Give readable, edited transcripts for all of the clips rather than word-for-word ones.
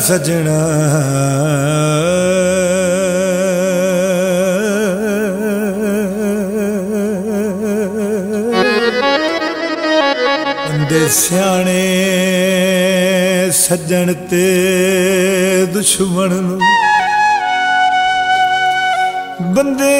सजना बंदे सियाने सज्जन ते दुश्मन नू बंदे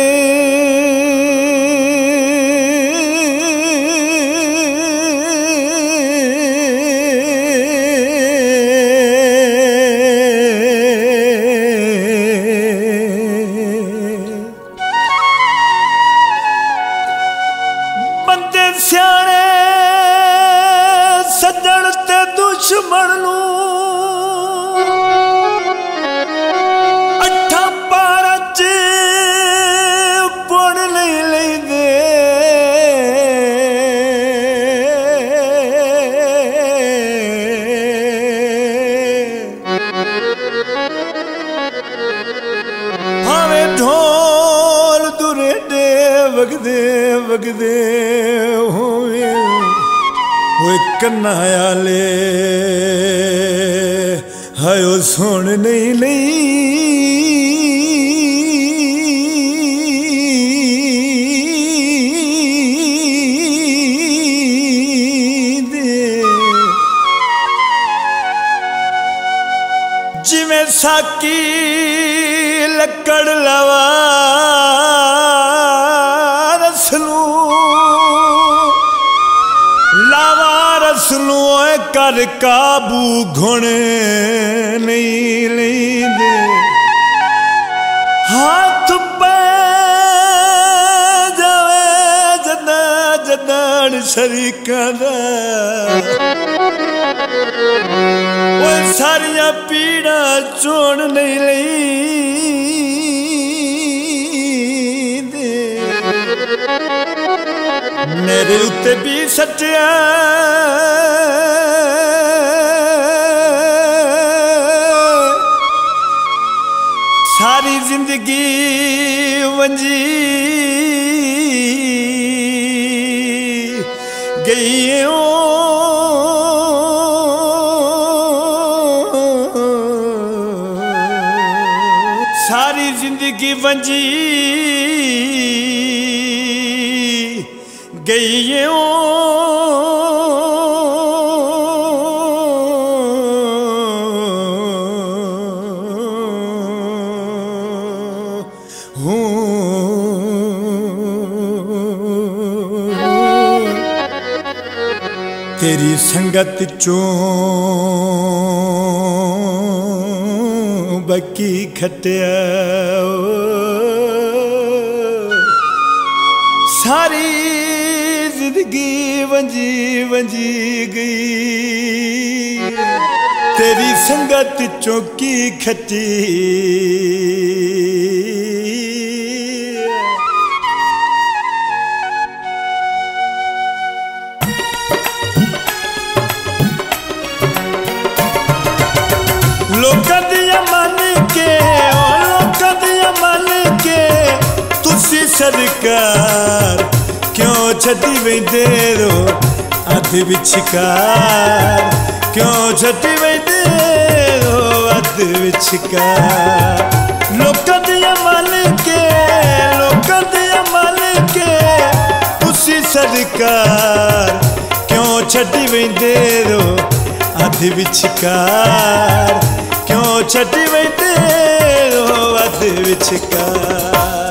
सियाने सज्जन ते दुश्मन नू अठा पारा च बुन नहीं लेंदे भावें ढोल दुरेडे वगदे वगदे कन्ना आले हायो सुन नहीं लई दे जिवें साकी लकड़ लवा रसलू रसलू कर काबू घुण नहीं लेंदे हाथ पे जावे जदा जदन शरीकां दा सारिया पीड़ा चोण नहीं लेंदे मेरे उत्ते भी सच्चा सारी जिंदगी वंजी गई सारी जिंदगी वंजी गई तेरी संगत चों बकी खटिया सारी जिंदगी वंजी वंजी गई तेरी संगत चौकी खटी लोकां दियां मन के लोकां दियां मन के तुसी सरकार क्यों छड्डी वेंदे रो अध विचकार क्यों छड्डी वेंदे रो अध विचकार लोकां दियां मन के तुसी सरकार क्यों छड्डी वेंदे रो अध विचकार क्यों छड्डी वेंदे रो अध विचकार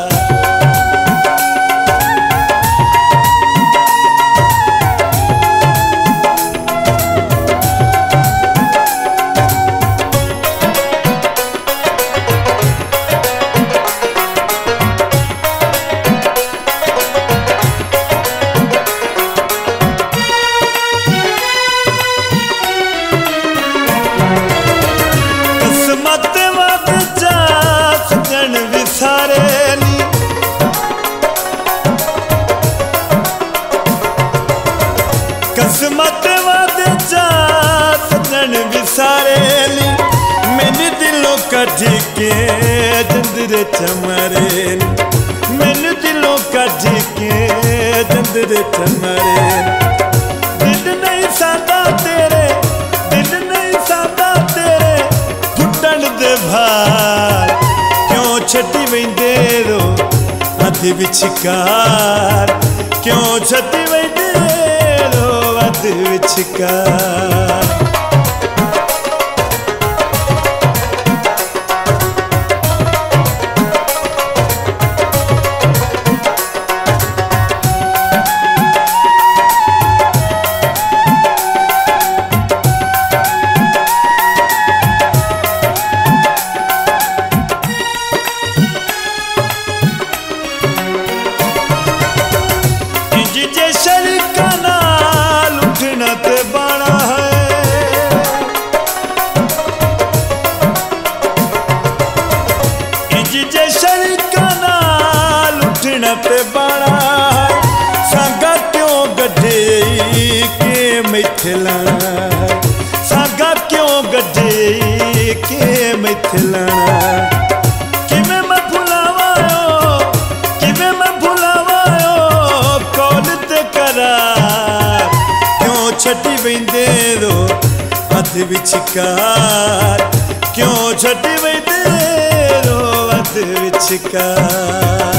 किस्मत वादे जा सजन विसारेली मैंने दिलों कट के जंदरे चमरेली मैंने दिलों कट के जंदरे चमरेली दिल नहीं सादा तेरे दिल नहीं सादा तेरे भार क्यों छड्डी वेंदे रो अध विचकार क्यों छड्डी वेंदे रो अध विचकार पे बड़ा सागा क्यों गड्ढे के मिथिला सागा क्यों गड्ढे के मिथिला किवें मैं भुलावायो कौल ते करार क्यों छड्डी वेंदे रो अध विचकार क्यों छड्डी वेंदे रो अध विचकार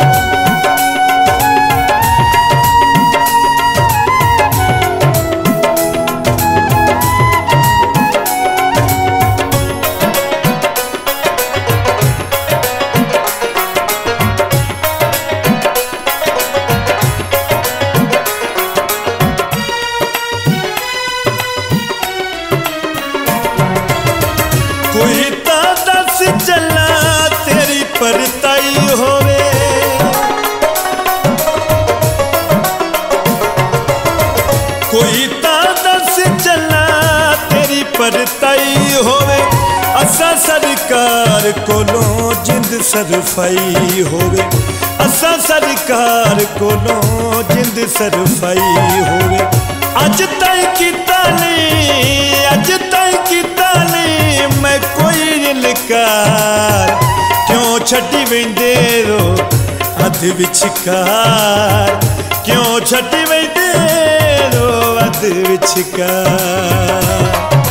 कोई ता दस चला तेरी परताई होवे कोई ता दस चला तेरी परताई होवे असा सरकार कोलों जिंद सरफाई होवे असा सरकार कोलों जिंद सरफाई होवे अज ताई कीता नहीं मैं कोई इनकार क्यों छड्डी वेंदे रो अध विचकार क्यों छड्डी वेंदे रो अध विचकार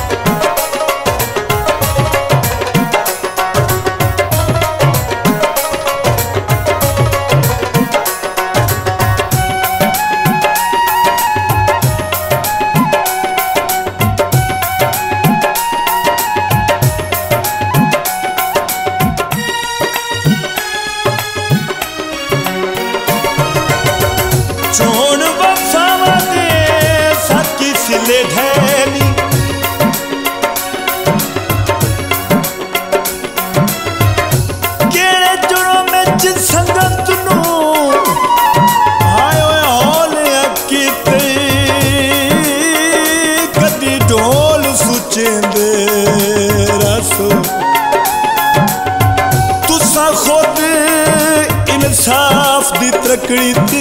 चोण वफावा दे साकी सिले ढैली केड़े जुड़ों में संगत नू आयो हौल कीते कदी ढोल सुचेंदे रसो तुसा खुद इंसाफ दी तकड़ी ते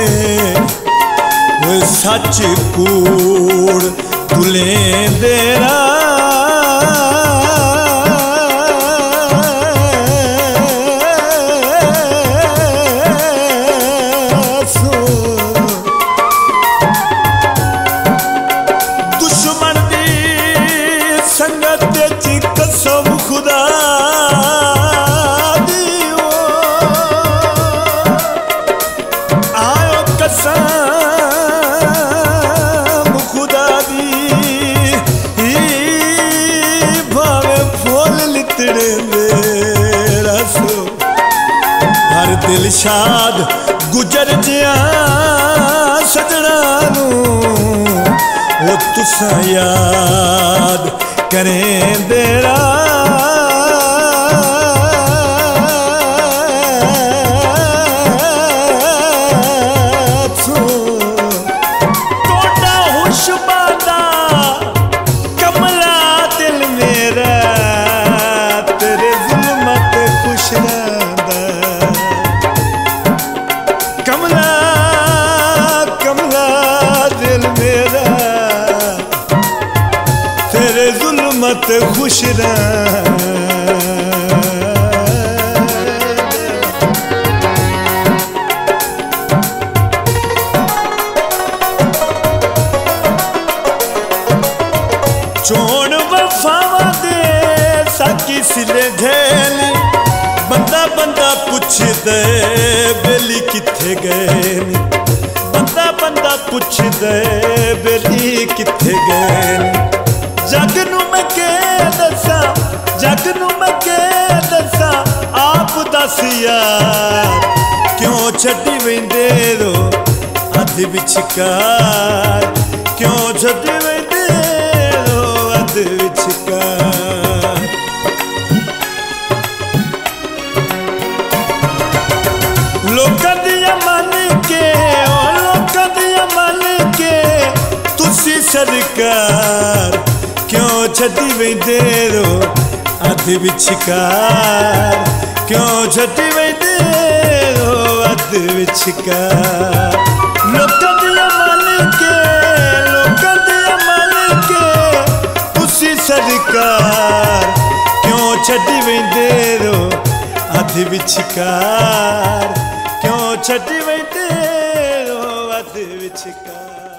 सच कूड़ तुलेंदे रासो दुश्मन दी संगत च कसम खुदा हर दिलशाद गुजर जिया सजना नू वो तुसा याद करें देरा तोड़ा हुशबादा कमला दिल मेरा तेरे जुल्मत खुश रहंदा कमला कमला दिल मेरा तेरे जुल्मत खुश चोण वफावा दे साकी सिले झैली बंदा बंदा पुछदे बेली किथे गए नी बंदा बंदा पुछदे बेली किथे गए नी जग नू मैं के दसा जग नू मैं के दसा आप दस यार क्यों छड्डी वेंदे रो अध विचकार क्यों छड्डी वेंदे रो अध विचकार लोकां दियां मन के ओ लोकां दियां मन के तुसी सरकार क्यों छड्डी वेंदे रो अध विचकार क्यों छड्डी वेंदे रो अध विचकार लोकां दियां मन के तुसी सरकार क्यों छड्डी वेंदे रो अध विचकार क्यों छड्डी वेंदे रो अध विचकार।